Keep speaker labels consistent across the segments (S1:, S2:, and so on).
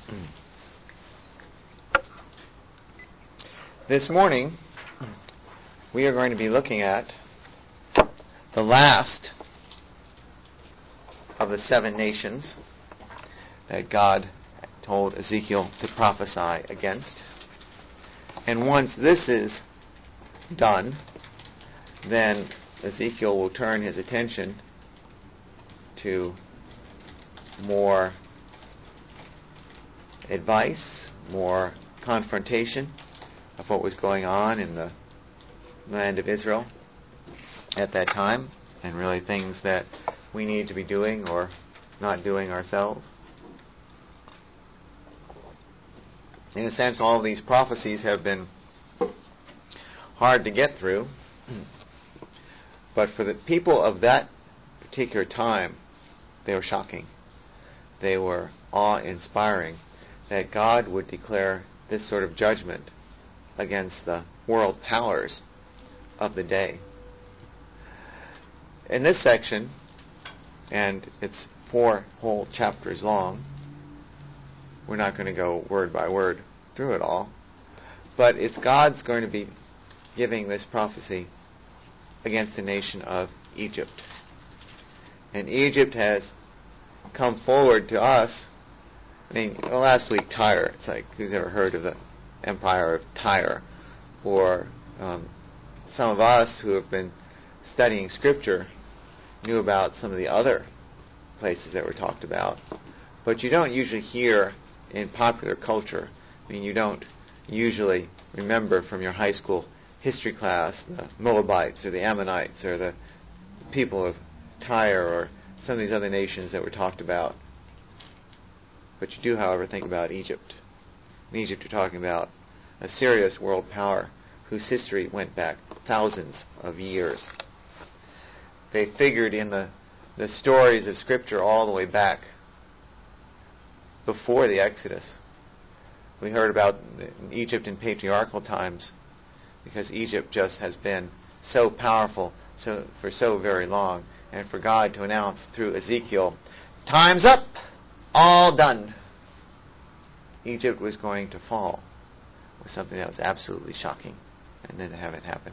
S1: This morning, we are going to be looking at the last of the 7 nations that God told Ezekiel to prophesy against. And once this is done, then Ezekiel will turn his attention to more advice, more confrontation of what was going on in the land of Israel at that time, and really things that we need to be doing or not doing ourselves. In a sense, all of these prophecies have been hard to get through, but for the people of that particular time, they were shocking. They were awe-inspiring that God would declare this sort of judgment against the world powers of the day. In this section, and it's 4 whole chapters long, we're not going to go word by word through it all, but it's God's going to be giving this prophecy against the nation of Egypt. And Egypt has come forward to us. I mean, last week, Tyre. It's like, who's ever heard of the Empire of Tyre? Or some of us who have been studying Scripture knew about some of the other places that were talked about. But you don't usually hear in popular culture, I mean, you don't usually remember from your high school history class the Moabites or the Ammonites or the people of Tyre or some of these other nations that were talked about. But you do, however, think about Egypt. In Egypt, you're talking about a serious world power whose history went back thousands of years. They figured in the stories of Scripture all the way back before the Exodus. We heard about Egypt in patriarchal times because Egypt just has been so powerful for so very long. And for God to announce through Ezekiel, time's up! All done. Egypt was going to fall was something that was absolutely shocking, and then to have it happen.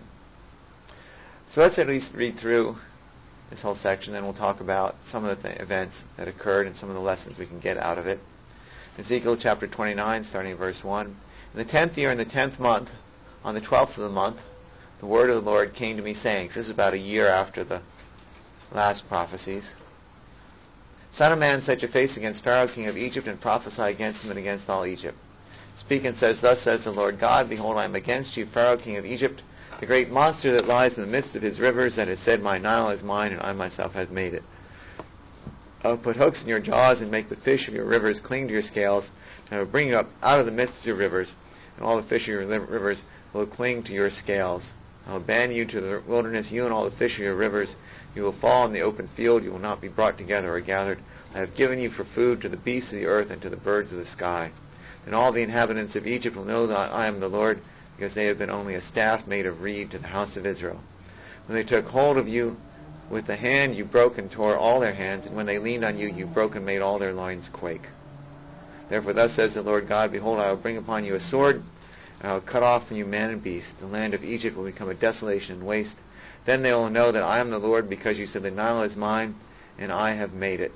S1: So let's at least read through this whole section, then we'll talk about some of the events that occurred and some of the lessons we can get out of it. Ezekiel chapter 29, starting at verse 1. In the 10th year, in the 10th month, on the 12th of the month, the word of the Lord came to me, saying, so this is about a year after the last prophecies. Son of man, set your face against Pharaoh, king of Egypt, and prophesy against him and against all Egypt. Speak and says, thus says the Lord God, behold, I am against you, Pharaoh, king of Egypt, the great monster that lies in the midst of his rivers, that has said, my Nile is mine, and I myself have made it. I will put hooks in your jaws and make the fish of your rivers cling to your scales, and I will bring you up out of the midst of your rivers, and all the fish of your rivers will cling to your scales. I will abandon you to the wilderness, you and all the fish of your rivers. You will fall in the open field. You will not be brought together or gathered. I have given you for food to the beasts of the earth and to the birds of the sky. Then all the inhabitants of Egypt will know that I am the Lord, because they have been only a staff made of reed to the house of Israel. When they took hold of you with the hand, you broke and tore all their hands, and when they leaned on you, you broke and made all their loins quake. Therefore thus says the Lord God, behold, I will bring upon you a sword, and I will cut off from you man and beast. The land of Egypt will become a desolation and waste. Then they will know that I am the Lord, because you said the Nile is mine, and I have made it.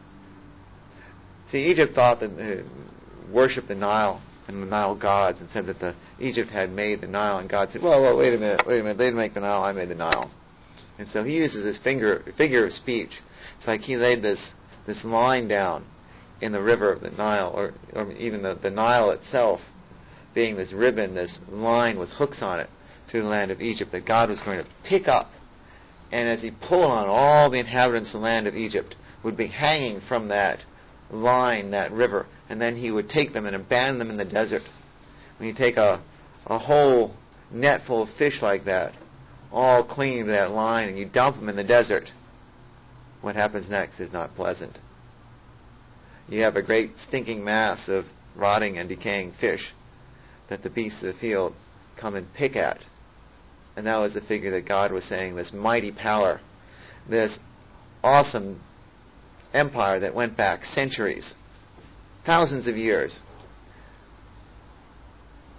S1: See, Egypt thought that worshipped the Nile and the Nile gods, and said that Egypt had made the Nile, and God said, whoa, wait a minute, they didn't make the Nile, I made the Nile. And so he uses this figure of speech. It's like he laid this line down in the river of the Nile, or even the Nile itself being this ribbon, this line with hooks on it through the land of Egypt that God was going to pick up. And as he pulled on, all the inhabitants of the land of Egypt would be hanging from that line, that river, and then he would take them and abandon them in the desert. When you take a whole net full of fish like that, all clinging to that line, and you dump them in the desert, what happens next is not pleasant. You have a great stinking mass of rotting and decaying fish that the beasts of the field come and pick at. And that was the figure that God was saying, this mighty power, this awesome empire that went back centuries, thousands of years,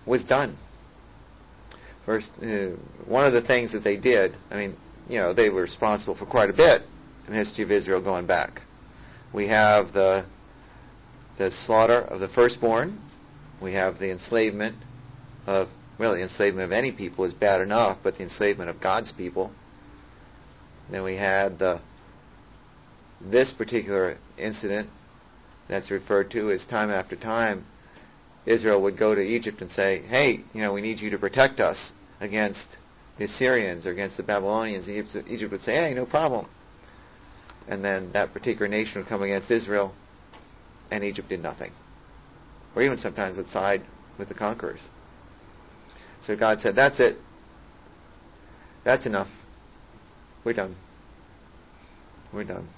S1: was done. First, one of the things that they did, they were responsible for quite a bit in the history of Israel going back. We have the slaughter of the firstborn. We have the enslavement of, the enslavement of any people is bad enough, but the enslavement of God's people. Then we had this particular incident that's referred to as time after time, Israel would go to Egypt and say, hey, we need you to protect us against the Assyrians or against the Babylonians. Egypt would say, hey, no problem. And then that particular nation would come against Israel, and Egypt did nothing. Or even sometimes would side with the conquerors. So God said, that's it. That's enough. We're done. We're done.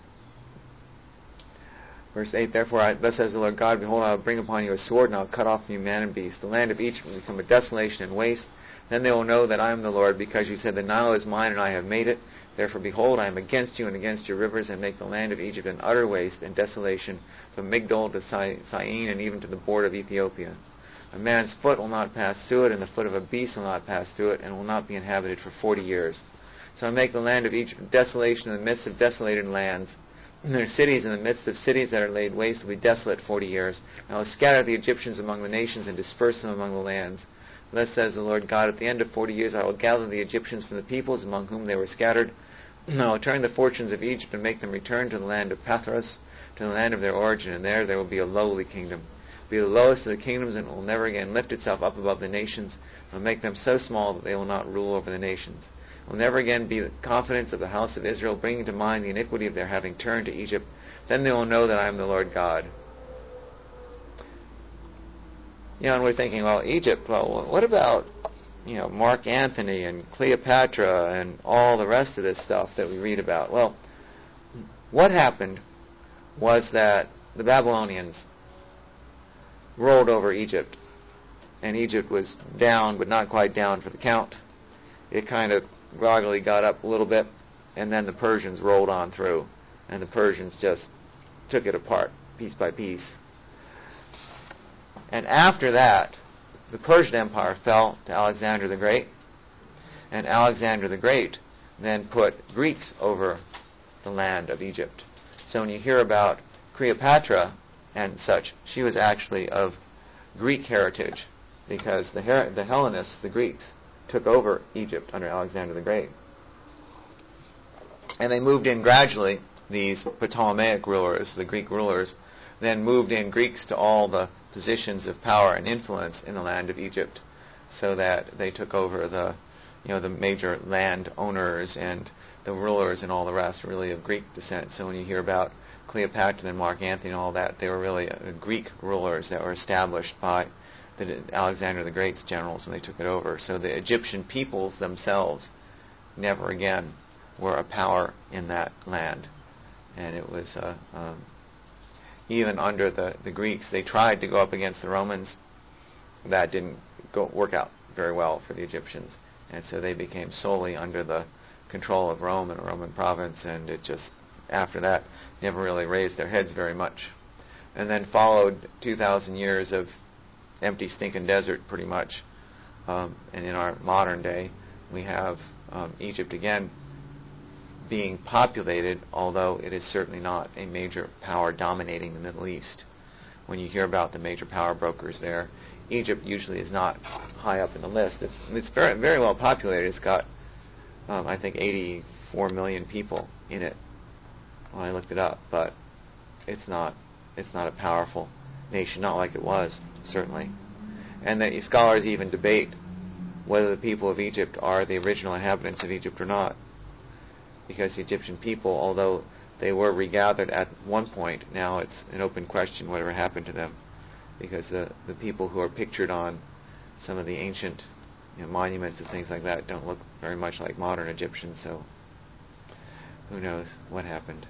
S1: Verse 8, therefore, thus says the Lord God, behold, I will bring upon you a sword, and I will cut off from you man and beast. The land of Egypt will become a desolation and waste. Then they will know that I am the Lord, because you said, the Nile is mine, and I have made it. Therefore, behold, I am against you and against your rivers, and make the land of Egypt an utter waste and desolation, from Migdol to Syene, and even to the border of Ethiopia. A man's foot will not pass through it, and the foot of a beast will not pass through it, and will not be inhabited for 40 years. So I make the land of Egypt desolation in the midst of desolated lands. And their cities in the midst of cities that are laid waste will be desolate 40 years. And I will scatter the Egyptians among the nations and disperse them among the lands. Thus says the Lord God, at the end of 40 years I will gather the Egyptians from the peoples among whom they were scattered. And I will turn the fortunes of Egypt and make them return to the land of Pathros, to the land of their origin, and there will be a lowly kingdom. It will be the lowest of the kingdoms, and it will never again lift itself up above the nations. I will make them so small that they will not rule over the nations. Will never again be the confidence of the house of Israel, bringing to mind the iniquity of their having turned to Egypt. Then they will know that I am the Lord God. And we're thinking, Egypt, what about, Mark Antony and Cleopatra and all the rest of this stuff that we read about? Well, what happened was that the Babylonians rolled over Egypt, and Egypt was down, but not quite down for the count. It kind of groggily got up a little bit, and then the Persians rolled on through, and the Persians just took it apart piece by piece. And after that, the Persian Empire fell to Alexander the Great, and Alexander the Great then put Greeks over the land of Egypt. So when you hear about Cleopatra and such, she was actually of Greek heritage, because the Hellenists, the Greeks, took over Egypt under Alexander the Great. And they moved in gradually, these Ptolemaic rulers, the Greek rulers, then moved in Greeks to all the positions of power and influence in the land of Egypt, so that they took over the major land owners and the rulers and all the rest really of Greek descent. So when you hear about Cleopatra and Mark Antony and all that, they were really Greek rulers that were established by Alexander the Great's generals when they took it over. So the Egyptian peoples themselves never again were a power in that land. And it was even under the Greeks, they tried to go up against the Romans. That didn't work out very well for the Egyptians, and so they became solely under the control of Rome and a Roman province, and it just, after that, never really raised their heads very much. And then followed 2,000 years of empty stinking desert, pretty much. And in our modern day, we have Egypt again being populated, although it is certainly not a major power dominating the Middle East. When you hear about the major power brokers there, Egypt usually is not high up in the list. It's very, very well populated. It's got, I think, 84 million people in it when I looked it up, but it's not a powerful nation, not like it was, certainly. And the scholars even debate whether the people of Egypt are the original inhabitants of Egypt or not, because the Egyptian people, although they were regathered at one point, now it's an open question whatever happened to them, because the people who are pictured on some of the ancient monuments and things like that don't look very much like modern Egyptians, so who knows what happened.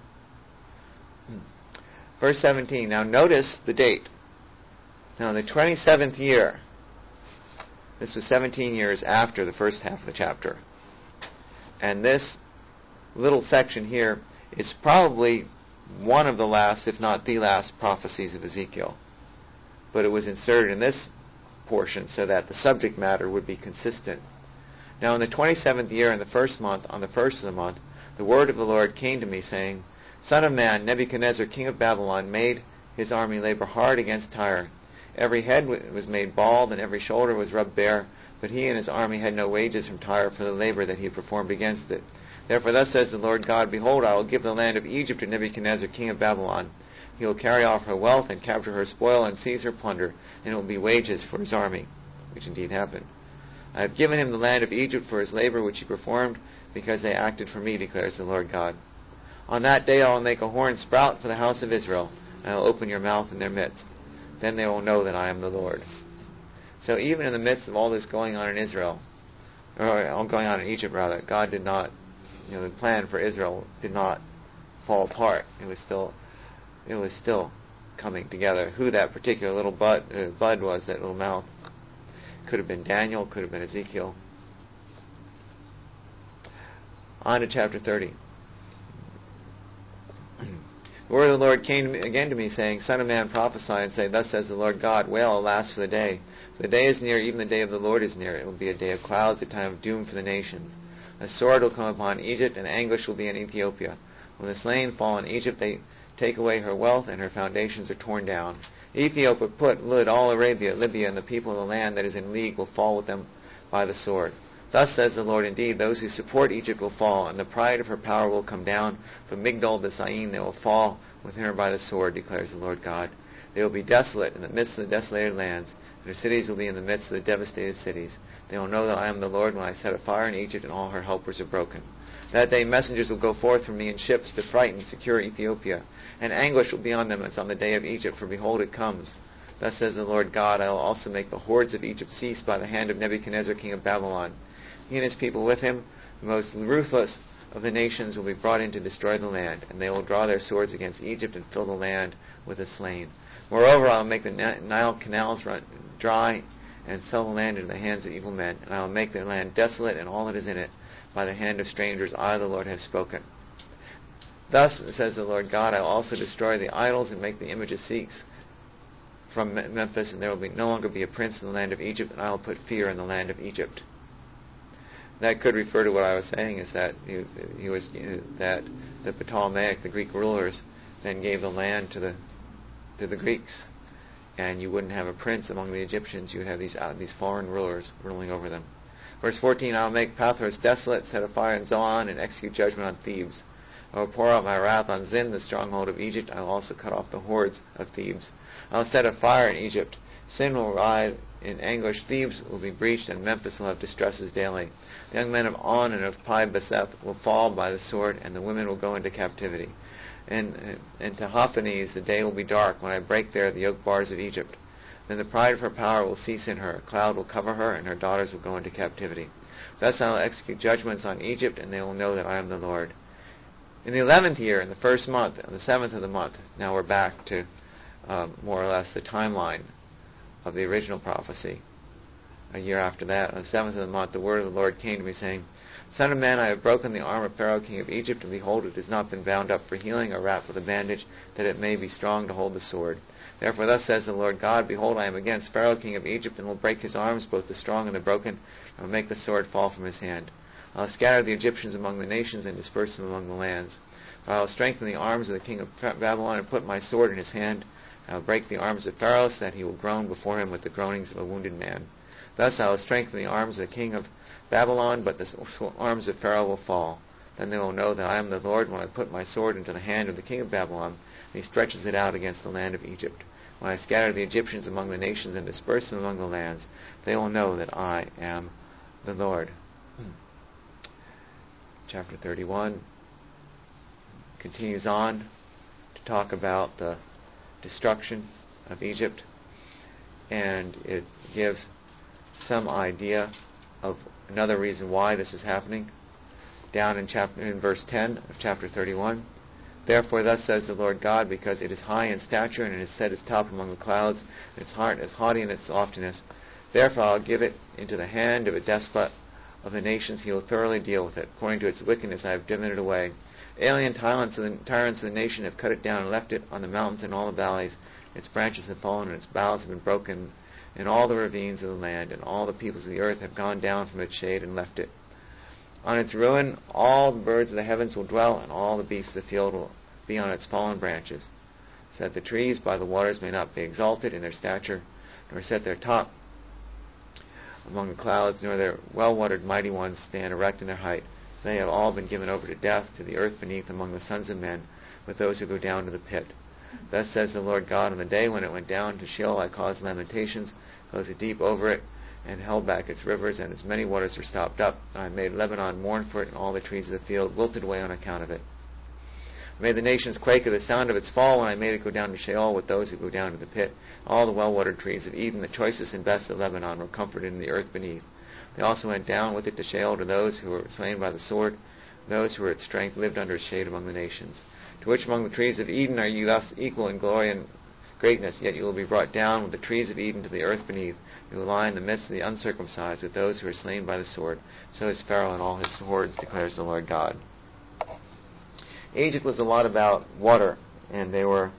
S1: Verse 17, now notice the date. Now in the 27th year, this was 17 years after the first half of the chapter, and this little section here is probably one of the last, if not the last, prophecies of Ezekiel. But it was inserted in this portion so that the subject matter would be consistent. Now in the 27th year, in the first month, on the first of the month, the word of the Lord came to me, saying, Son of man, Nebuchadnezzar, king of Babylon, made his army labor hard against Tyre. Every head was made bald, and every shoulder was rubbed bare, but he and his army had no wages from Tyre for the labor that he performed against it. Therefore thus says the Lord God, Behold, I will give the land of Egypt to Nebuchadnezzar, king of Babylon. He will carry off her wealth, and capture her spoil, and seize her plunder, and it will be wages for his army, which indeed happened. I have given him the land of Egypt for his labor which he performed, because they acted for me, declares the Lord God. On that day I will make a horn sprout for the house of Israel, and I will open your mouth in their midst. Then they will know that I am the Lord. So even in the midst of all this going on in Israel, or all going on in Egypt rather, God did not, the plan for Israel did not fall apart. It was still coming together. Who that particular little bud was, that little mouth, could have been Daniel, could have been Ezekiel. On to chapter 30. The word of the Lord came again to me, saying, Son of man, prophesy, and say, Thus says the Lord God, Wail, alas, for the day. For the day is near, even the day of the Lord is near. It will be a day of clouds, a time of doom for the nations. A sword will come upon Egypt, and anguish will be in Ethiopia. When the slain fall in Egypt, they take away her wealth, and her foundations are torn down. Ethiopia, Put, Lud, all Arabia, Libya, and the people of the land that is in league will fall with them by the sword. Thus says the Lord, indeed, those who support Egypt will fall, and the pride of her power will come down. From Migdol to Syene they will fall with her by the sword, declares the Lord God. They will be desolate in the midst of the desolated lands. Their cities will be in the midst of the devastated cities. They will know that I am the Lord when I set a fire in Egypt and all her helpers are broken. That day messengers will go forth from me in ships to frighten and secure Ethiopia. And anguish will be on them as on the day of Egypt, for behold, it comes. Thus says the Lord God, I will also make the hordes of Egypt cease by the hand of Nebuchadnezzar, king of Babylon. He and his people with him, the most ruthless of the nations, will be brought in to destroy the land, and they will draw their swords against Egypt and fill the land with the slain. Moreover, I will make the Nile canals run dry and sell the land into the hands of evil men, and I will make the land desolate and all that is in it by the hand of strangers. I, the Lord, have spoken. Thus, says the Lord God, I will also destroy the idols and make the images cease from Memphis, and there will no longer be a prince in the land of Egypt, and I will put fear in the land of Egypt. That could refer to what I was saying, is that that the Ptolemaic, the Greek rulers, then gave the land to the Greeks, and you wouldn't have a prince among the Egyptians. You would have these foreign rulers ruling over them. Verse 14: I will make Pathros desolate, set afire in Zoan, and execute judgment on Thebes. I will pour out my wrath on Zin, the stronghold of Egypt. I will also cut off the hordes of Thebes. I will set a fire in Egypt. Sin will rise in anguish. Thebes will be breached, and Memphis will have distresses daily. The young men of On and of Pi Beseth will fall by the sword, and the women will go into captivity. And to Hophanes the day will be dark, when I break there the yoke bars of Egypt. Then the pride of her power will cease in her. A cloud will cover her, and her daughters will go into captivity. Thus I will execute judgments on Egypt, and they will know that I am the Lord. In the 11th year, in the first month, on the 7th of the month, now we're back to more or less the timeline of the original prophecy. A year after that, on the 7th of the month, the word of the Lord came to me, saying, Son of man, I have broken the arm of Pharaoh, king of Egypt, and behold, it has not been bound up for healing or wrapped with a bandage, that it may be strong to hold the sword. Therefore thus says the Lord God, Behold, I am against Pharaoh, king of Egypt, and will break his arms, both the strong and the broken, and will make the sword fall from his hand. I will scatter the Egyptians among the nations, and disperse them among the lands. For I will strengthen the arms of the king of Babylon, and put my sword in his hand. I will break the arms of Pharaoh, so that he will groan before him with the groanings of a wounded man. Thus I will strengthen the arms of the king of Babylon, but the arms of Pharaoh will fall. Then they will know that I am the Lord when I put my sword into the hand of the king of Babylon, and he stretches it out against the land of Egypt. When I scatter the Egyptians among the nations and disperse them among the lands, they will know that I am the Lord. Chapter 31 continues on to talk about the destruction of Egypt, and it gives some idea of another reason why this is happening. Down in verse 10 of chapter 31, Therefore thus says the Lord God, because it is high in stature, and it has set its top among the clouds, and its heart is haughty in its loftiness, therefore I will give it into the hand of a despot of the nations. He will thoroughly deal with it. According to its wickedness I have driven it away. The alien tyrants of the nation have cut it down and left it on the mountains and all the valleys. Its branches have fallen, and its boughs have been broken, and all the ravines of the land, and all the peoples of the earth have gone down from its shade and left it. On its ruin all the birds of the heavens will dwell, and all the beasts of the field will be on its fallen branches, so that the trees by the waters may not be exalted in their stature, nor set their top among the clouds, nor their well-watered mighty ones stand erect in their height. They have all been given over to death, to the earth beneath among the sons of men, with those who go down to the pit. Thus says the Lord God, on the day when it went down to Sheol, I caused lamentations, closed it deep over it, and held back its rivers, and its many waters were stopped up. I made Lebanon mourn for it, and all the trees of the field wilted away on account of it. I made the nations quake at the sound of its fall, when I made it go down to Sheol with those who go down to the pit. All the well-watered trees of Eden, the choicest and best of Lebanon, were comforted in the earth beneath. They also went down with it to Sheol, to those who were slain by the sword. Those who were at strength lived under its shade among the nations. To which among the trees of Eden are you thus equal in glory and greatness? Yet you will be brought down with the trees of Eden to the earth beneath. You will lie in the midst of the uncircumcised with those who are slain by the sword. So is Pharaoh and all his hordes, declares the Lord God. Egypt was a lot about water, and they were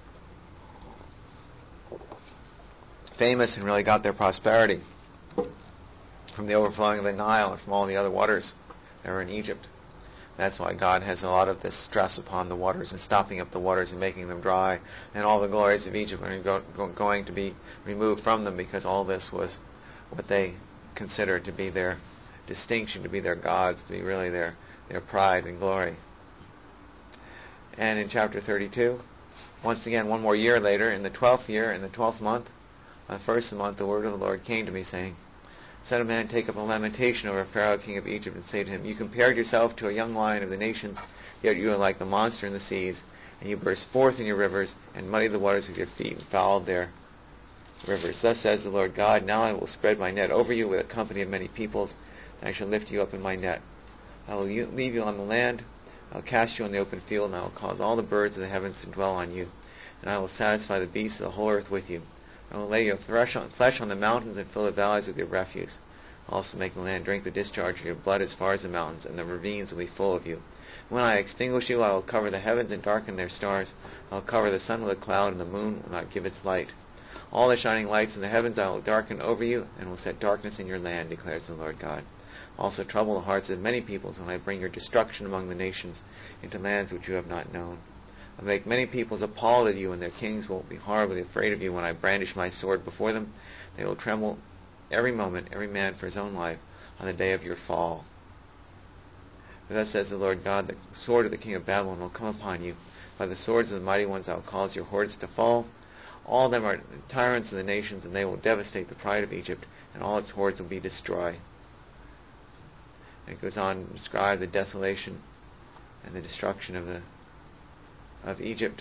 S1: famous and really got their prosperity from the overflowing of the Nile and from all the other waters that were in Egypt. That's why God has a lot of this stress upon the waters and stopping up the waters and making them dry, and all the glories of Egypt are going to be removed from them, because all this was what they considered to be their distinction, to be their gods, to be really their pride and glory. And in chapter 32, once again, one more year later, in the 12th year, in the 12th month, on the first of the month, the word of the Lord came to me, saying, Son of man, take up a lamentation over Pharaoh, king of Egypt, and say to him, You compared yourself to a young lion of the nations, yet you are like the monster in the seas, and you burst forth in your rivers, and muddy the waters with your feet, and fouled their rivers. Thus says the Lord God, Now I will spread my net over you with a company of many peoples, and I shall lift you up in my net. I will leave you on the land, I will cast you on the open field, and I will cause all the birds of the heavens to dwell on you, and I will satisfy the beasts of the whole earth with you. I will lay your flesh on the mountains and fill the valleys with your refuse. I will also make the land drink the discharge of your blood as far as the mountains, and the ravines will be full of you. When I extinguish you, I will cover the heavens and darken their stars. I will cover the sun with a cloud, and the moon will not give its light. All the shining lights in the heavens I will darken over you, and will set darkness in your land, declares the Lord God. Also trouble the hearts of many peoples when I bring your destruction among the nations into lands which you have not known. I will make many peoples appalled at you, and their kings will be horribly afraid of you when I brandish my sword before them. They will tremble every moment, every man for his own life, on the day of your fall. For thus says the Lord God, the sword of the king of Babylon will come upon you. By the swords of the mighty ones I will cause your hordes to fall. All of them are tyrants of the nations, and they will devastate the pride of Egypt, and all its hordes will be destroyed. And it goes on to describe the desolation and the destruction of Egypt,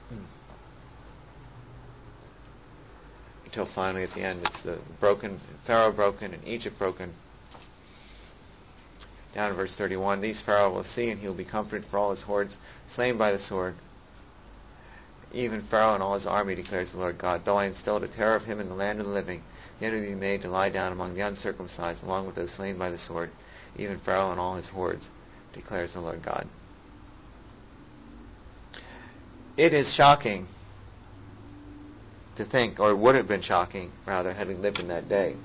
S1: until finally at the end it's the broken, Pharaoh broken and Egypt broken. Down in verse 31, These Pharaoh will see, and he will be comforted for all his hordes slain by the sword. Even Pharaoh and all his army, declares the Lord God. Though I instilled a terror of him in the land of the living, yet he will be made to lie down among the uncircumcised, along with those slain by the sword. Even Pharaoh and all his hordes, declares the Lord God. It is shocking to think, or it would have been shocking, rather, having lived in that day,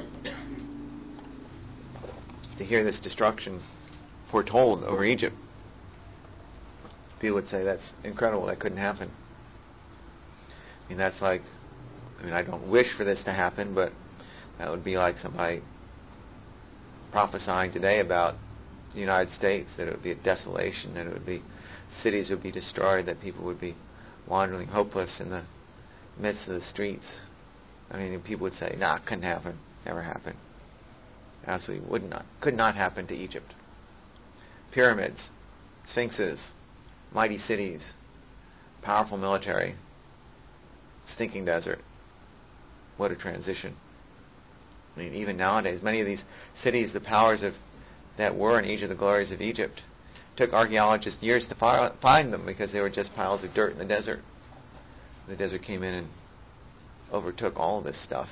S1: to hear this destruction foretold over Egypt. People would say, that's incredible, that couldn't happen. I mean, that's like, I don't wish for this to happen, but that would be like somebody prophesying today about the United States, that it would be a desolation, that it would be cities would be destroyed, that people would be wandering hopeless in the midst of the streets. I mean, people would say, it couldn't happen, never happened. Absolutely could not happen to Egypt. Pyramids, sphinxes, mighty cities, powerful military, stinking desert. What a transition. I mean, even nowadays, many of these cities, the powers that were in Egypt, the glories of Egypt, took archaeologists years to find them because they were just piles of dirt in the desert. The desert came in and overtook all of this stuff.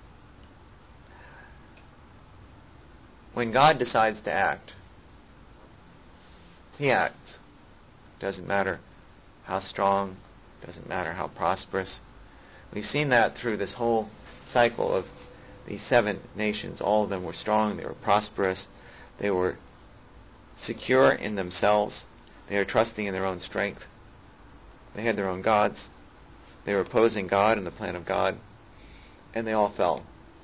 S1: When God decides to act, He acts. Doesn't matter how strong, doesn't matter how prosperous. We've seen that through this whole cycle of these 7 nations. All of them were strong, they were prosperous, they were secure in themselves, they were trusting in their own strength, they had their own gods, they were opposing God and the plan of God, and they all fell.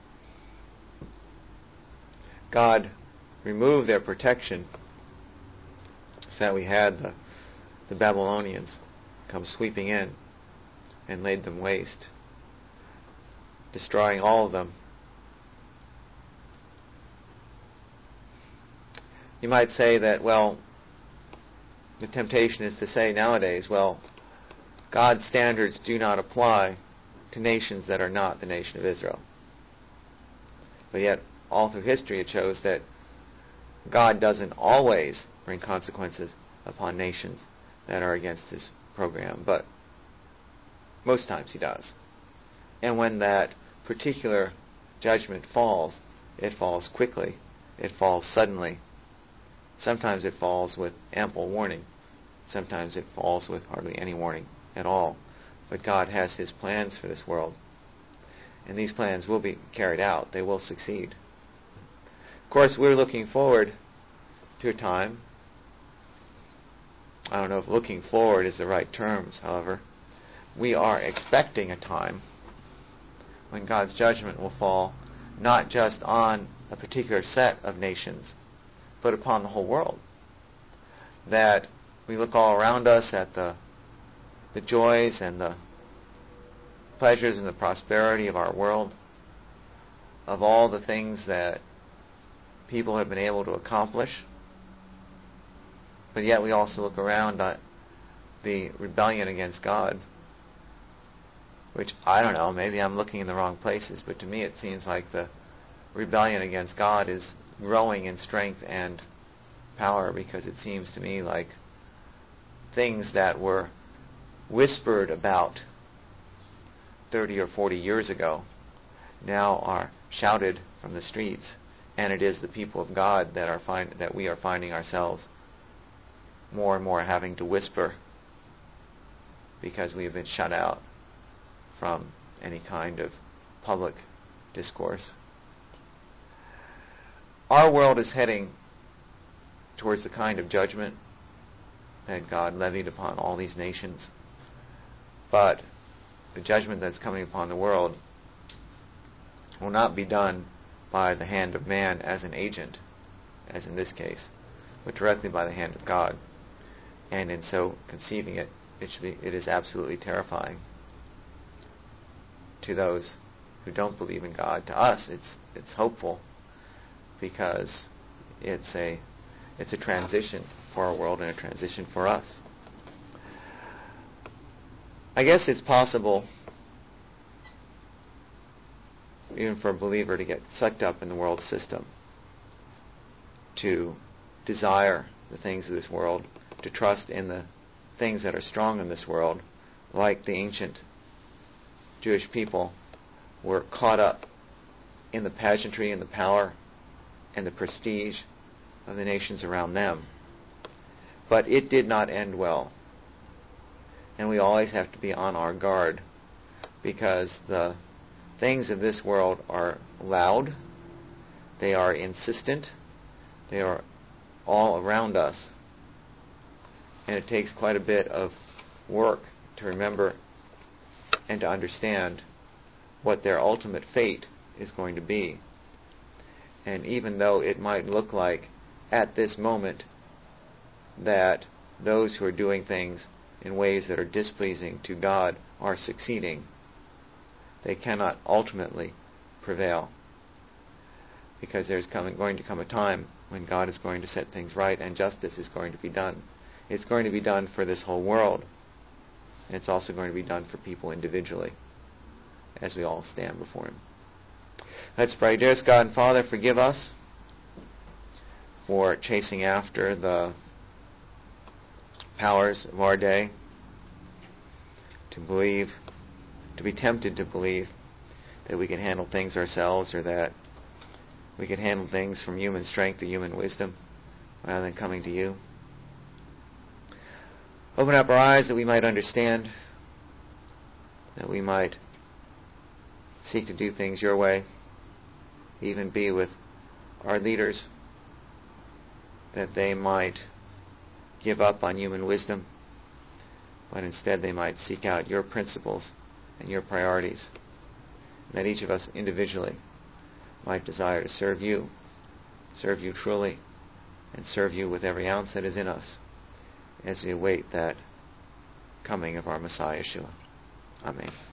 S1: God removed their protection so that we had the Babylonians come sweeping in and laid them waste, destroying all of them. You might say that, well, the temptation is to say nowadays, well, God's standards do not apply to nations that are not the nation of Israel. But yet, all through history it shows that God doesn't always bring consequences upon nations that are against His program, but most times He does. And when that particular judgment falls, it falls quickly, it falls suddenly. Sometimes it falls with ample warning. Sometimes it falls with hardly any warning at all. But God has His plans for this world. And these plans will be carried out. They will succeed. Of course, we're looking forward to a time. I don't know if looking forward is the right terms, however. We are expecting a time when God's judgment will fall not just on a particular set of nations, but upon the whole world. That we look all around us at the joys and the pleasures and the prosperity of our world, of all the things that people have been able to accomplish. But yet we also look around at the rebellion against God, which, I don't know, maybe I'm looking in the wrong places, but to me it seems like the rebellion against God is growing in strength and power, because it seems to me like things that were whispered about 30 or 40 years ago now are shouted from the streets, and it is the people of God that we are finding ourselves more and more having to whisper, because we have been shut out from any kind of public discourse. Our world is heading towards the kind of judgment that God levied upon all these nations. But the judgment that's coming upon the world will not be done by the hand of man as an agent, as in this case, but directly by the hand of God. And in so conceiving it, it is absolutely terrifying to those who don't believe in God. To us, it's hopeful, because it's a transition for our world and a transition for us. I guess it's possible, even for a believer, to get sucked up in the world system, to desire the things of this world, to trust in the things that are strong in this world, like the ancient Jewish people were caught up in the pageantry and the power and the prestige of the nations around them. But it did not end well. And we always have to be on our guard, because the things of this world are loud, they are insistent, they are all around us. And it takes quite a bit of work to remember and to understand what their ultimate fate is going to be. And even though it might look like at this moment that those who are doing things in ways that are displeasing to God are succeeding, they cannot ultimately prevail, because there's going to come a time when God is going to set things right and justice is going to be done. It's going to be done for this whole world, and it's also going to be done for people individually as we all stand before Him. Let's pray. Dearest God and Father, forgive us for chasing after the powers of our day, to be tempted to believe that we can handle things ourselves, or that we can handle things from human strength or human wisdom rather than coming to You. Open up our eyes that we might understand, that we might seek to do things your way, even be with our leaders, that they might give up on human wisdom, but instead they might seek out your principles and your priorities, and that each of us individually might desire to serve you truly, and serve you with every ounce that is in us as we await that coming of our Messiah, Yeshua. Amen.